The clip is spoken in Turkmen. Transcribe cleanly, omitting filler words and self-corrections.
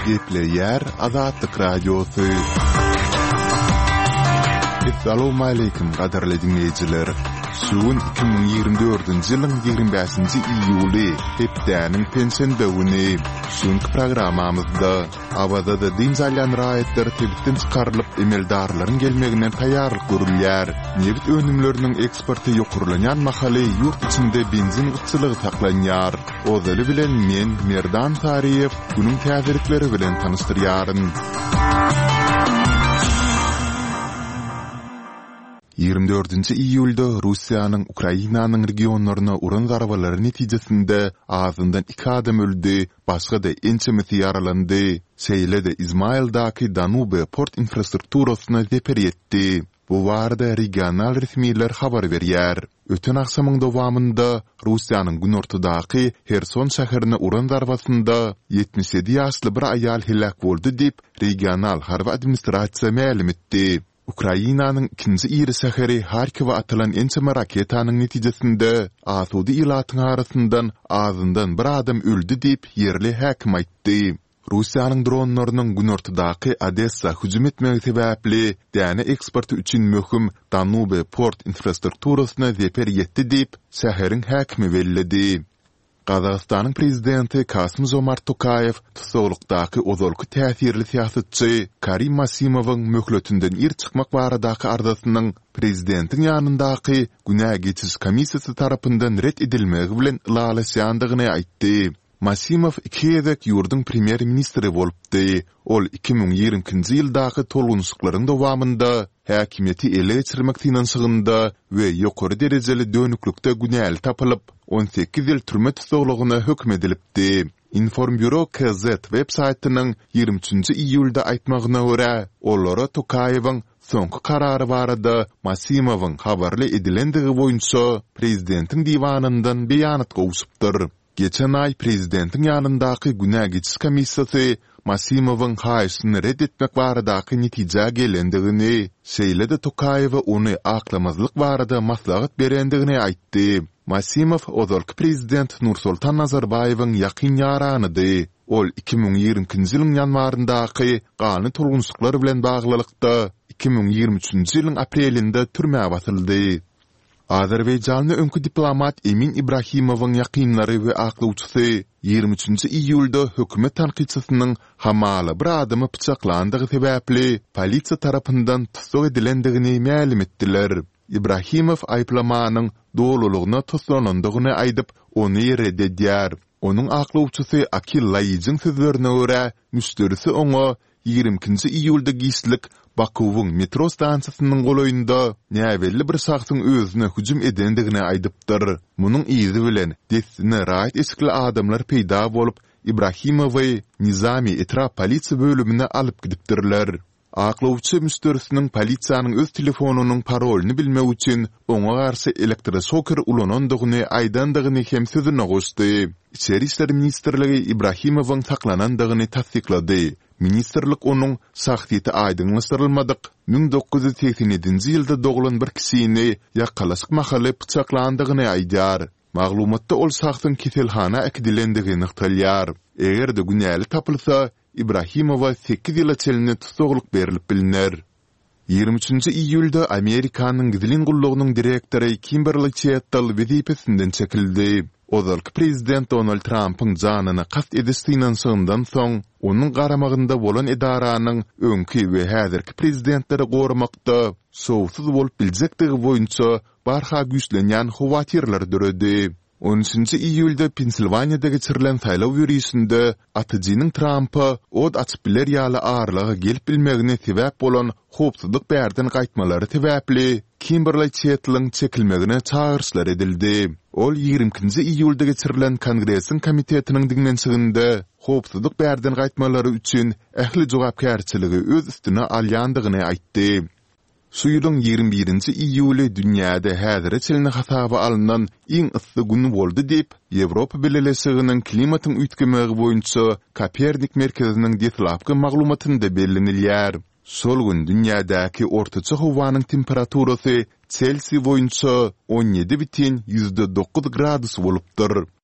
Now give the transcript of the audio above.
Gepleyer Azatlyk Radiosu. Assalamu alaykum qadarly dinleyijiler. Şuun 2024-nji ýylyň 25-nji iýuly hepdäniň pensiýa döwüni. Şuňky programamyzda awada din zalyan raýatlar tebitden çykarylyp emeldarlaryň gelmeginden taýýarlyk görülýär. Nebit önümleriniň eksporty ýokurlanýan mahaly ýurt içinde benzin gıççylygy saklanýar. Ozaly bilen men Merdan Tariýew günüň täzirlikleri bilen tanystyryaryn. 24-nji iýulda Russiýanyň Ukrainanyň regionlaryna uran zarabalary netijesinde azyndan 2 adam öldü, başga da ençemeti yaralandy. Şeýle-de İzmaildaky Danube port infrastrukturasyna zeper ýetdi. Bu barada regional resmiler habar berýär. Öten akşamyň dowamında Russiýanyň günortaдаky Herson şäherine uran zarabasynda 77 ýaşly bir aýal helak boldy diýip regional harby administrasiýa ma'lum etdi. Ukrainanyň ikinji iri şäheri Harkiwa atylan ençeme raketanyň netijesinde asudy ilatyň arasyndan azyndan bir adam öldü diýip yerli häkim aýtdy. Russiýanyň dronlarynyň günortadaky Odessa hüjüm etmegi sebäpli däne eksporty üçin möhüm Danube port infrastrukturasyna zeper ýetdi diýip şäheriň häkimi bellädi. Qazaqstanyň prezidenti Kasym-Jomart Tokayew tutuklukdaky ozalky täsirli siýasatçy Karim Masimowyň möhletünden ir çykmak baradaky arzusynyň prezidentiň ýanyndaky günä geçiş komissiýasy tarapyndan ret edilmegi bilen ýalaşýandygyny aýtdy. Masimow 2 ýezek ýurduň premier ministri bolupdy. Ol 2020-nji ýyldaky tolgunçlyklaryň dowamında häkimiýeti ele geçirmek finansyagynda we ýokary derejeli dönüklükde günäli tapylyp 18 ýyl türme tutuklugyna hökm edilipdi. Informbüro KZ web saytynyň 23-nji iýulda aýtmagyna görä, olara Tokayewiň soňky karary barada Masimowyň habarly edilendigi boýunça prezidentiň diwanyndan beýanat gowşupdyr. Geçen ay prezidentiň ýanyndaky günä geçiş komissiýasy Masimowyň haýyşyny reddetmek baradaky netije gelendigini, şeýle-de Tokayew ony aklamazlyk barada maslahat berendigini aýtdy. Masimow ozalky prezident Nursultan Nazarbayewiň ýakyn ýaranydy. Ol 2020-nji ýylyň ýanwaryndaky gany tolgunçlyklar bilen baglylykda 2023-nji ýylyň aprelinde türmäge batyldy. Azerbaýjanyň öňkü diplomat Emin Ibrahimowyň ýakynlary we aklawçysy 23-nji iýulda hökümet tanqidçisynyň hamaly bir adamy pyçaklandygy sebäpli polisiýa tarapyndan tutuk edilendigini ma'lum etdiler. Ibrahimov aýplamanyň dowlulygyna toslanandygyny aýdyp, ony reddedýär. Onuň aklawçysy Akil Laýyjyň sözlerine görä, müşterisi oňa 22-nji iýulda gyslyk Bakuwyň metro stansiýasynyň golaýynda näwelli bir şahsyň özüne hüjüm edendigini aýdypdyr. Munyň izi bilen destine raýat eskili adamlar peýda bolup Ibrahimowy Nizami etrap polisiýa bölümine alyp gidipdirler. Aklawçy müşterisiniň polisiýanyň öz telefonunyň parolini bilmek üçin oňa garşy elektroşoker ulanandygyny aýdandygyny hem sözüne goşdy. İçeri işler ministrligi Ibrahimowyň saklanandygyny tasdiklady. Ministerlik onuň şahsiýeti aýdynlaşdyrylmadyk. 1987-nji ýylda doglan bir kişini ýakalasyk mahaly pyçaklandygyny aýdýar. Maglumatda ol şahsyň keselhana ekdilendigini ýagtylýar. Egerde günäli tapylsa, Ibrahimowa 8 ýyla çeline tutukluk berilip biliner. 23-nji iýulda Amerikanyň gizlin gullugynyň direktori Kimberly Chettle wezipesinden çekildi. Ozalky prezident Donald Trump'ın janyny kast ediş synanşygyndan soň onuň garamagynda bolan edaranyň öňkü we häzirki prezidentleri gorumakda sowsuz bolup biljekdigi boýunça barha güýçlenýän howatirler döredi. 13-nji iýulda Pensilvaniýada geçirilen saýlaw ýürüýüşinde atyjynyň Trump'a od açyp biler ýaly ağırlygy gelip bilmegine sebäp bolan howpsuzlyk bärden gaýtmalary sebäpli Kimberly Chettle'ň çekilmegine çağırşlar edildi. Ol 22-nji iýulda geçirilen Kongresiň komitetiniň diňlenşiginde howpsuzlyk bärden gaýtmalary üçin ähli jogapkärçiligi öz üstüne alýandygyny aýtdy. Şu ýylyň 21-nji iýuly dünýäde häzire çelini hasaba alynan iň ysy gün boldy diýip Ýewropa Birleşiginiň klimatyň üýtgemegi boýunça Kopernik merkeziniň detlapky maglumatynda bellenilýär. Şol gün dünýädäki ortaça howanyň temperaturasy Celsius boýunça 17,9 gradus bolupdyr.